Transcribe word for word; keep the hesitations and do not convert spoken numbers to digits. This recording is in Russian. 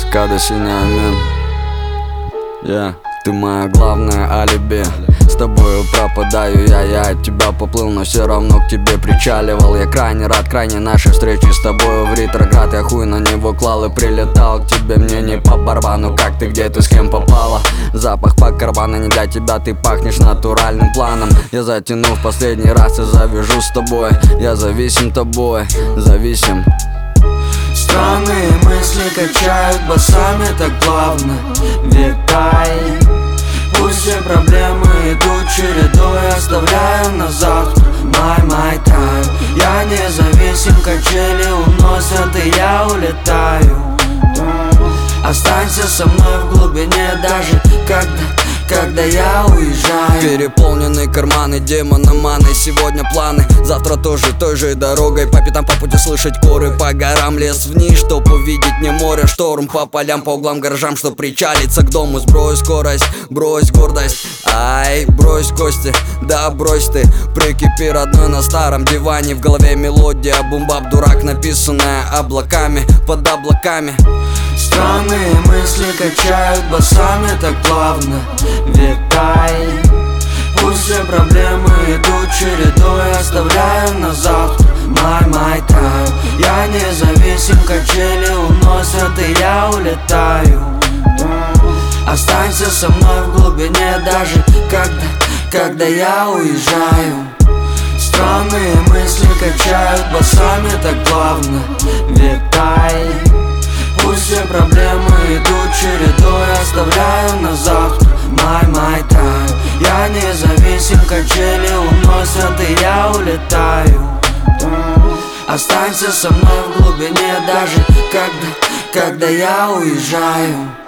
Када Синяамин. Я, ты моя главная алиби. С тобою пропадаю я, я от тебя поплыл, но все равно к тебе причаливал. Я крайне рад, крайне нашей встречи с тобою в ретроград. Я хуй на него клал и прилетал к тебе, мне не по барабану. Как ты, где ты, с кем попала? Запах по карману, не для тебя, ты пахнешь натуральным планом. Я затяну в последний раз и завяжу с тобой. Я зависим тобой, зависим. Странные мысли качают басами так плавно. Витай, пусть все проблемы идут чередой, оставляю на завтра. My, my time. Я независим, качели уносят, и я улетаю. Останься со мной в глубине, даже когда, когда я уезжаю. Переполненные карманы, демона маны. Сегодня планы, завтра тоже той же дорогой. По пятам, по пути слышать коры, по горам лес вниз, чтоб увидеть не море. Шторм по полям, по углам, гаражам, чтоб причалиться к дому. Сбрось скорость, брось гордость. Ай, брось кости, да брось ты. Прикипи, родной, на старом диване. В голове мелодия, бум-бап, дурак, написанная облаками, под облаками. Странные мысли качают басами так плавно. Витай, пусть все проблемы идут чередой, оставляю на завтра. My, my time. Я независим, качели уносят, и я улетаю. Останься со мной в глубине, даже когда, когда я уезжаю. Странные мысли качают басами так плавно. Витай, пусть все проблемы идут чередой, оставляю на завтра. My, my time. Я независим, качели уносят, и я улетаю. Останься со мной в глубине, даже когда, когда я уезжаю.